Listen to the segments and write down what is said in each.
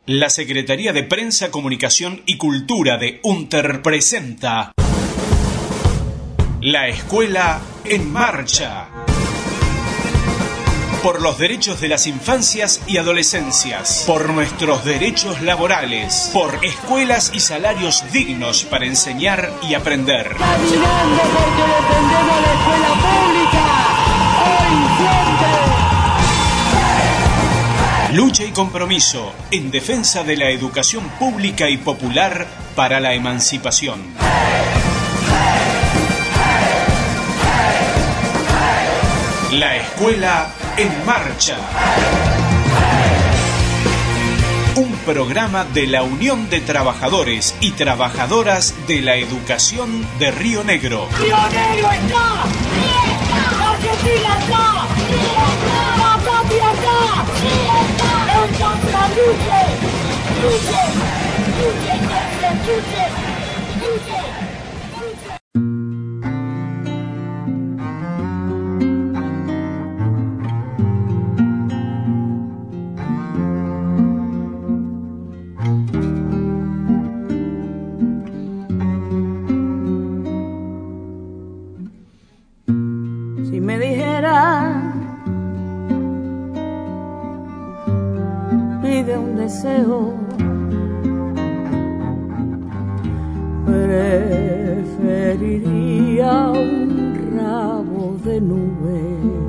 La Secretaría de Prensa, Comunicación y Cultura de UNTER presenta La Escuela en Marcha. Por los derechos de las infancias y adolescencias, por nuestros derechos laborales, por escuelas y salarios dignos para enseñar y aprender. Caminando porque defendemos la escuela pública, hoy y siempre. Lucha y compromiso en defensa de la educación pública y popular para la emancipación. La Escuela en Marcha. Un programa de la Unión de Trabajadores y Trabajadoras de la Educación de Río Negro. ¡Río Negro está! ¡Argentina está! ¡La patria está! ¡Entonces luche! ¡Luche! ¡Luche! ¡Luche! ¡Luche! Si me dijera, pide un deseo, preferiría un ramo de nube,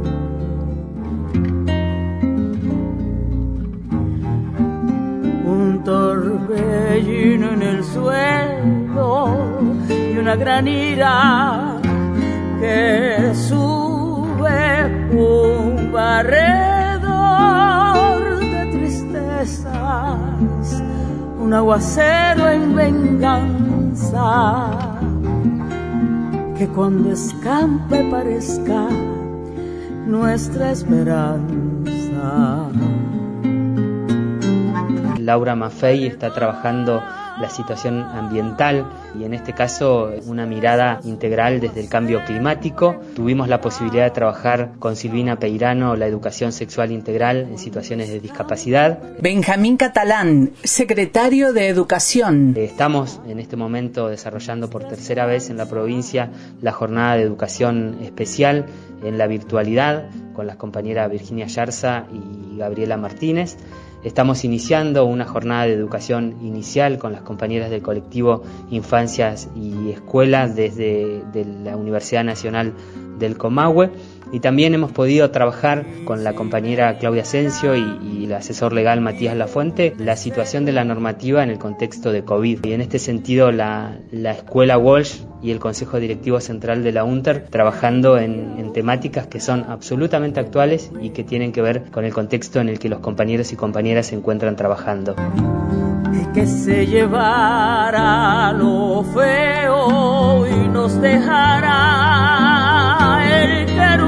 un torbellino en el suelo y una gran ira que sube un barredor de tristezas, un aguacero en venganza, que cuando escampe parezca nuestra esperanza. Laura Maffei está trabajando la situación ambiental y en este caso una mirada integral desde el cambio climático. Tuvimos la posibilidad de trabajar con Silvina Peirano la educación sexual integral en situaciones de discapacidad. Benjamín Catalán, secretario de Educación. Estamos en este momento desarrollando por tercera vez en la provincia la jornada de educación especial en la virtualidad con las compañeras Virginia Yarza y Gabriela Martínez. Estamos iniciando una jornada de educación inicial con las compañeras del colectivo Infancias y Escuelas desde la Universidad Nacional del Comahue, y también hemos podido trabajar con la compañera Claudia Asensio y el asesor legal Matías Lafuente la situación de la normativa en el contexto de COVID. Y en este sentido la Escuela Walsh y el Consejo Directivo Central de la UNTER trabajando en temáticas que son absolutamente actuales y que tienen que ver con el contexto en el que los compañeros y compañeras se encuentran trabajando. Que se llevara lo feo y nos dejara el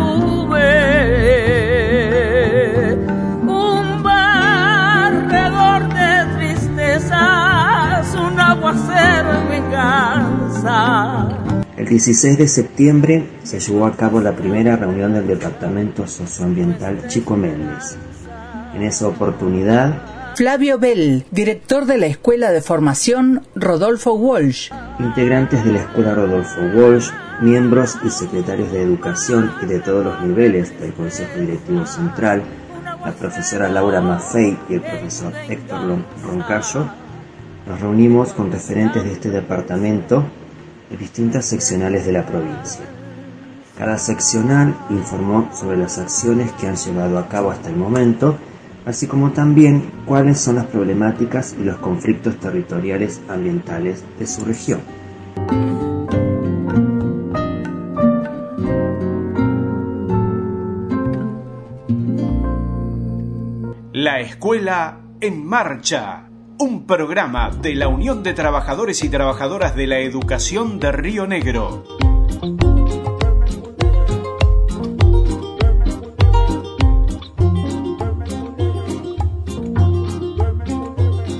querube, un barredor de tristezas, un aguacero en venganza. El 16 de septiembre se llevó a cabo la primera reunión del Departamento Socioambiental Chico Méndez. En esa oportunidad, Flavio Bell, director de la Escuela de Formación Rodolfo Walsh. Integrantes de la Escuela Rodolfo Walsh, miembros y secretarios de Educación y de todos los niveles del Consejo Directivo Central, la profesora Laura Maffei y el profesor Héctor Roncayo, nos reunimos con referentes de este departamento de distintas seccionales de la provincia. Cada seccional informó sobre las acciones que han llevado a cabo hasta el momento, así como también cuáles son las problemáticas y los conflictos territoriales ambientales de su región. La Escuela en Marcha. Un programa de la Unión de Trabajadores y Trabajadoras de la Educación de Río Negro.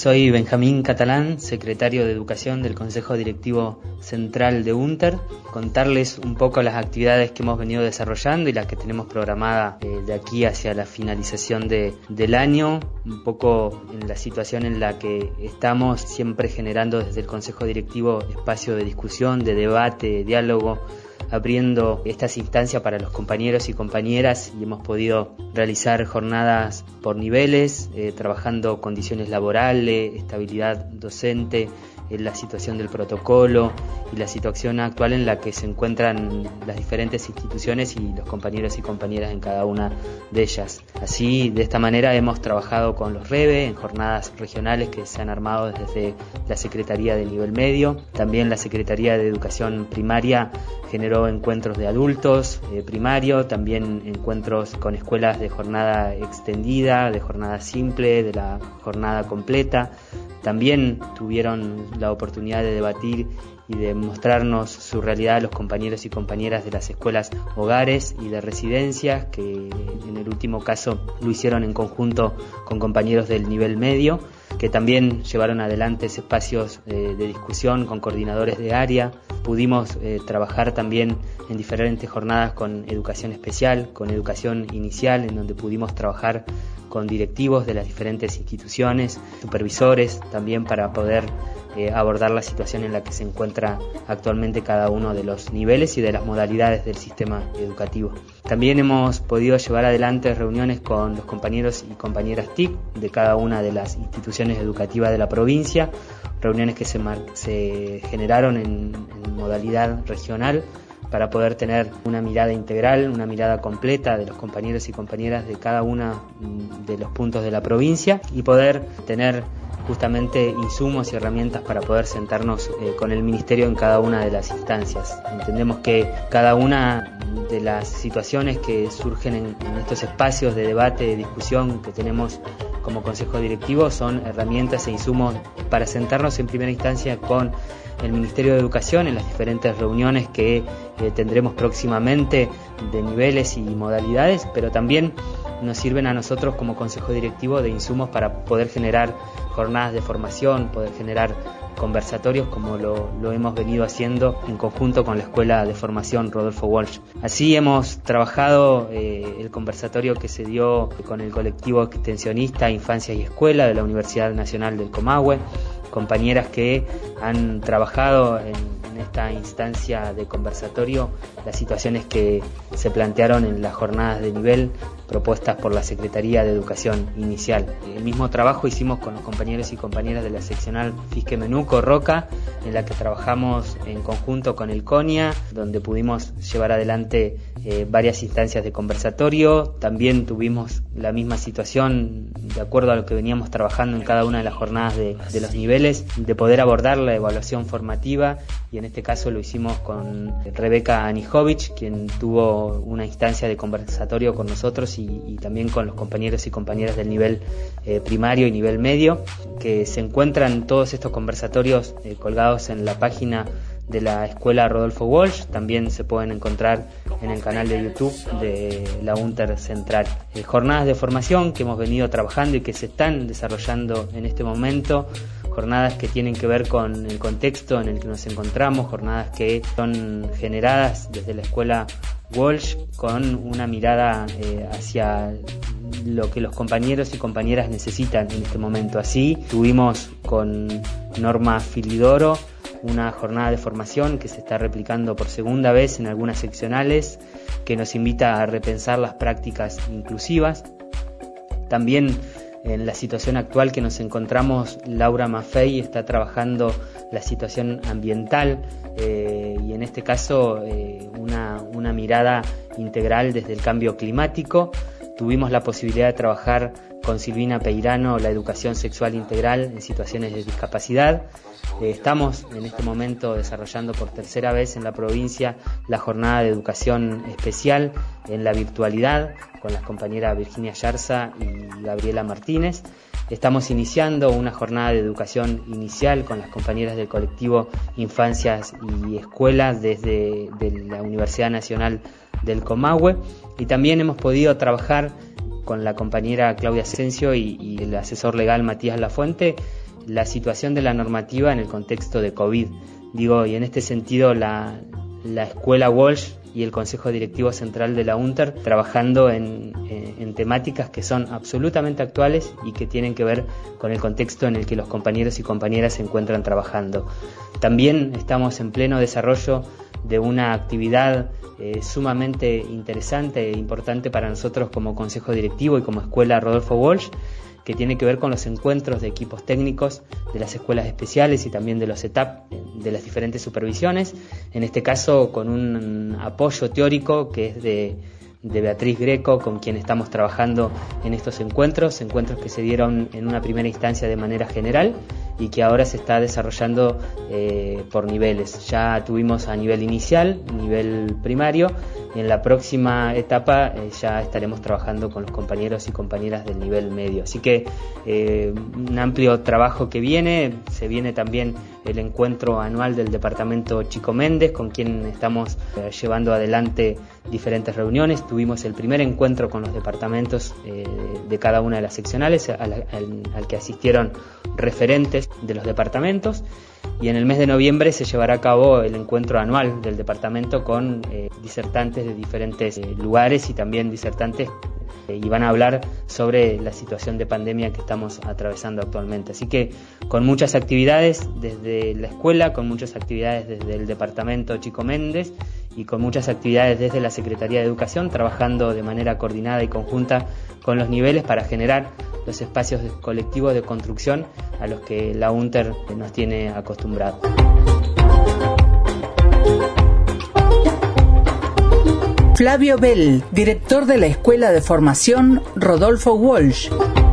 Soy Benjamín Catalán, secretario de Educación del Consejo Directivo Central de UNTER. Contarles un poco las actividades que hemos venido desarrollando y las que tenemos programada de aquí hacia la finalización del año, un poco en la situación en la que estamos, siempre generando desde el Consejo Directivo espacio de discusión, de debate, de diálogo, abriendo estas instancias para los compañeros y compañeras, y hemos podido realizar jornadas por niveles, trabajando condiciones laborales, estabilidad docente, la situación del protocolo y la situación actual en la que se encuentran las diferentes instituciones y los compañeros y compañeras en cada una de ellas. Así, de esta manera hemos trabajado con los REBE en jornadas regionales que se han armado desde la Secretaría de Nivel Medio. También la Secretaría de Educación Primaria generó encuentros de adultos primario, también encuentros con escuelas de jornada extendida, de jornada simple, de la jornada completa. También tuvieron la oportunidad de debatir y de mostrarnos su realidad a los compañeros y compañeras de las escuelas hogares y de residencias, que en el último caso lo hicieron en conjunto con compañeros del nivel medio, que también llevaron adelante espacios de discusión con coordinadores de área. Pudimos trabajar también en diferentes jornadas con educación especial, con educación inicial, en donde pudimos trabajar con directivos de las diferentes instituciones, supervisores, también para poder abordar la situación en la que se encuentra actualmente cada uno de los niveles y de las modalidades del sistema educativo. También hemos podido llevar adelante reuniones con los compañeros y compañeras TIC de cada una de las instituciones educativas de la provincia, reuniones que se generaron en modalidad regional, para poder tener una mirada integral, una mirada completa de los compañeros y compañeras de cada uno de los puntos de la provincia y poder tener justamente insumos y herramientas para poder sentarnos con el Ministerio en cada una de las instancias. Entendemos que cada una de las situaciones que surgen en estos espacios de debate, de discusión que tenemos como Consejo Directivo son herramientas e insumos para sentarnos en primera instancia con el Ministerio de Educación en las diferentes reuniones que tendremos próximamente de niveles y modalidades, pero también nos sirven a nosotros como Consejo Directivo de insumos para poder generar jornadas de formación, poder generar conversatorios como lo hemos venido haciendo en conjunto con la Escuela de Formación Rodolfo Walsh. Así hemos trabajado el conversatorio que se dio con el colectivo extensionista Infancia y Escuela de la Universidad Nacional del Comahue, compañeras que han trabajado en esta instancia de conversatorio las situaciones que se plantearon en las jornadas de nivel propuestas por la Secretaría de Educación Inicial. El mismo trabajo hicimos con los compañeros y compañeras de la seccional Fisque Menuco Roca, en la que trabajamos en conjunto con el CONIA, donde pudimos llevar adelante varias instancias de conversatorio. También tuvimos la misma situación, de acuerdo a lo que veníamos trabajando en cada una de las jornadas de los niveles, de poder abordar la evaluación formativa, y en este caso lo hicimos con Rebeca Anijovic, quien tuvo una instancia de conversatorio con nosotros y también con los compañeros y compañeras del nivel primario y nivel medio, que se encuentran todos estos conversatorios colgados en la página de la Escuela Rodolfo Walsh. También se pueden encontrar en el canal de YouTube de la UNTER Central. Jornadas de formación que hemos venido trabajando y que se están desarrollando en este momento, jornadas que tienen que ver con el contexto en el que nos encontramos, jornadas que son generadas desde la Escuela Walsh con una mirada hacia lo que los compañeros y compañeras necesitan en este momento. Así tuvimos con Norma Filidoro una jornada de formación que se está replicando por segunda vez en algunas seccionales, que nos invita a repensar las prácticas inclusivas. También en la situación actual que nos encontramos, Laura Maffei está trabajando la situación ambiental y en este caso una mirada integral desde el cambio climático. Tuvimos la posibilidad de trabajar con Silvina Peirano la educación sexual integral en situaciones de discapacidad. Estamos en este momento desarrollando por tercera vez en la provincia la jornada de educación especial en la virtualidad con las compañeras Virginia Yarza y Gabriela Martínez. Estamos iniciando una jornada de educación inicial con las compañeras del colectivo Infancias y Escuelas desde la Universidad Nacional del Comahue, y también hemos podido trabajar con la compañera Claudia Asensio y el asesor legal Matías Lafuente la situación de la normativa en el contexto de COVID. Y en este sentido la Escuela Walsh y el Consejo Directivo Central de la UNTER trabajando en temáticas que son absolutamente actuales y que tienen que ver con el contexto en el que los compañeros y compañeras se encuentran trabajando. También estamos en pleno desarrollo de una actividad sumamente interesante e importante para nosotros como Consejo Directivo y como Escuela Rodolfo Walsh, que tiene que ver con los encuentros de equipos técnicos de las escuelas especiales y también de los ETAP, de las diferentes supervisiones, en este caso con un apoyo teórico que es de Beatriz Greco, con quien estamos trabajando en estos encuentros que se dieron en una primera instancia de manera general y que ahora se está desarrollando por niveles. Ya tuvimos a nivel inicial, nivel primario, y en la próxima etapa ya estaremos trabajando con los compañeros y compañeras del nivel medio. Así que un amplio trabajo que viene. Se viene también el encuentro anual del departamento Chico Méndez, con quien estamos llevando adelante diferentes reuniones. Tuvimos el primer encuentro con los departamentos de cada una de las seccionales, al que asistieron referentes de los departamentos, y en el mes de noviembre se llevará a cabo el encuentro anual del departamento con disertantes de diferentes lugares y también disertantes y van a hablar sobre la situación de pandemia que estamos atravesando actualmente. Así que con muchas actividades desde la escuela, con muchas actividades desde el departamento Chico Méndez y con muchas actividades desde la Secretaría de Educación, trabajando de manera coordinada y conjunta con los niveles para generar los espacios colectivos de construcción a los que la UNTER nos tiene acostumbrados. Flavio Bell, director de la Escuela de Formación Rodolfo Walsh.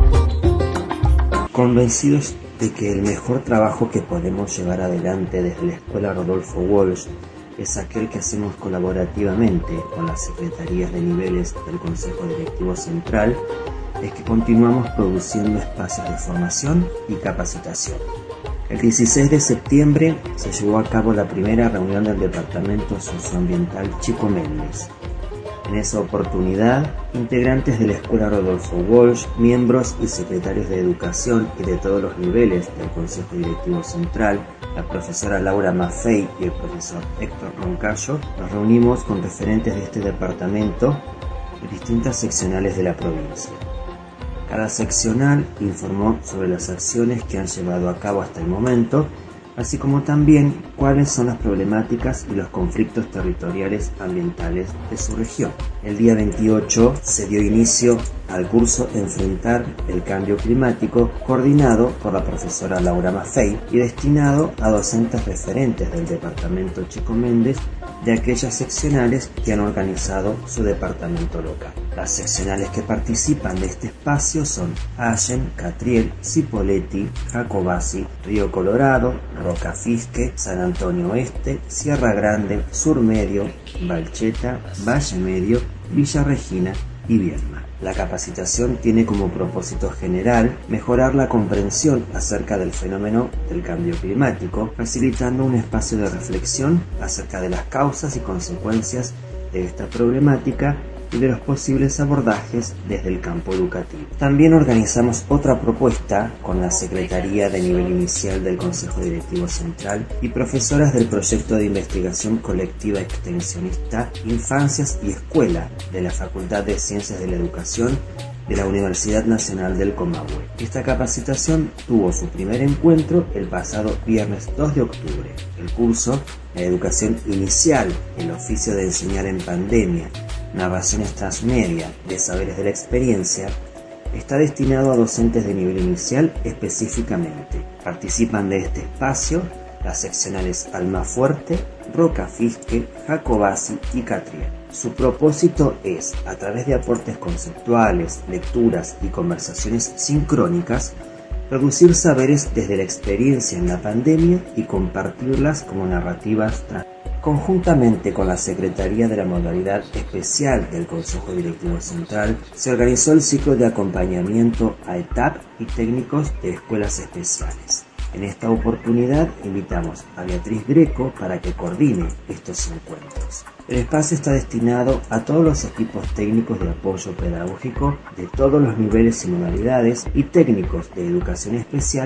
Convencidos de que el mejor trabajo que podemos llevar adelante desde la Escuela Rodolfo Walsh es aquel que hacemos colaborativamente con las secretarías de niveles del Consejo Directivo Central, es que continuamos produciendo espacios de formación y capacitación. El 16 de septiembre se llevó a cabo la primera reunión del Departamento Socioambiental Chico Méndez. En esa oportunidad, integrantes de la Escuela Rodolfo Walsh, miembros y secretarios de Educación y de todos los niveles del Consejo Directivo Central, la profesora Laura Maffei y el profesor Héctor Roncayo, nos reunimos con referentes de este departamento de distintas seccionales de la provincia. Cada seccional informó sobre las acciones que han llevado a cabo hasta el momento, así como también cuáles son las problemáticas y los conflictos territoriales ambientales de su región. El día 28 se dio inicio al curso Enfrentar el Cambio Climático, coordinado por la profesora Laura Maffei y destinado a docentes referentes del departamento Chico Méndez de aquellas seccionales que han organizado su departamento local. Las seccionales que participan de este espacio son Allen, Catriel, Cipolletti, Jacobasi, Río Colorado, Rocafisque, San Antonio Oeste, Sierra Grande, Sur Medio, Valcheta, Valle Medio, Villa Regina y Viedma. La capacitación tiene como propósito general mejorar la comprensión acerca del fenómeno del cambio climático, facilitando un espacio de reflexión acerca de las causas y consecuencias de esta problemática y de los posibles abordajes desde el campo educativo. También organizamos otra propuesta con la Secretaría de Nivel Inicial del Consejo Directivo Central y profesoras del proyecto de investigación colectiva extensionista Infancias y Escuela de la Facultad de Ciencias de la Educación de la Universidad Nacional del Comahue. Esta capacitación tuvo su primer encuentro el pasado viernes 2 de octubre. El curso, la educación inicial, el oficio de enseñar en pandemia, narraciones transmedia de saberes de la experiencia, está destinado a docentes de nivel inicial específicamente. Participan de este espacio las seccionales Almafuerte, Rocafisque, Jacobasi y Catriel. Su propósito es, a través de aportes conceptuales, lecturas y conversaciones sincrónicas, producir saberes desde la experiencia en la pandemia y compartirlas como narrativas transmedia. Conjuntamente con la Secretaría de la Modalidad Especial del Consejo Directivo Central, se organizó el ciclo de acompañamiento a ETAP y técnicos de escuelas especiales. En esta oportunidad invitamos a Beatriz Greco para que coordine estos encuentros. El espacio está destinado a todos los equipos técnicos de apoyo pedagógico de todos los niveles y modalidades y técnicos de educación especial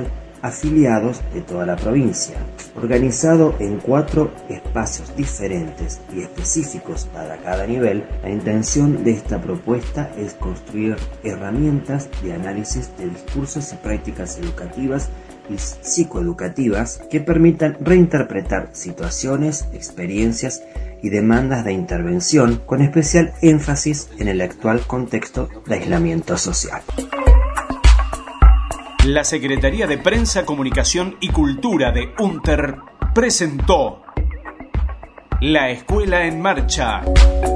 afiliados de toda la provincia. Organizado en 4 espacios diferentes y específicos para cada nivel, la intención de esta propuesta es construir herramientas de análisis de discursos y prácticas educativas y psicoeducativas que permitan reinterpretar situaciones, experiencias y demandas de intervención, con especial énfasis en el actual contexto de aislamiento social. La Secretaría de Prensa, Comunicación y Cultura de UNTER presentó La Escuela en Marcha.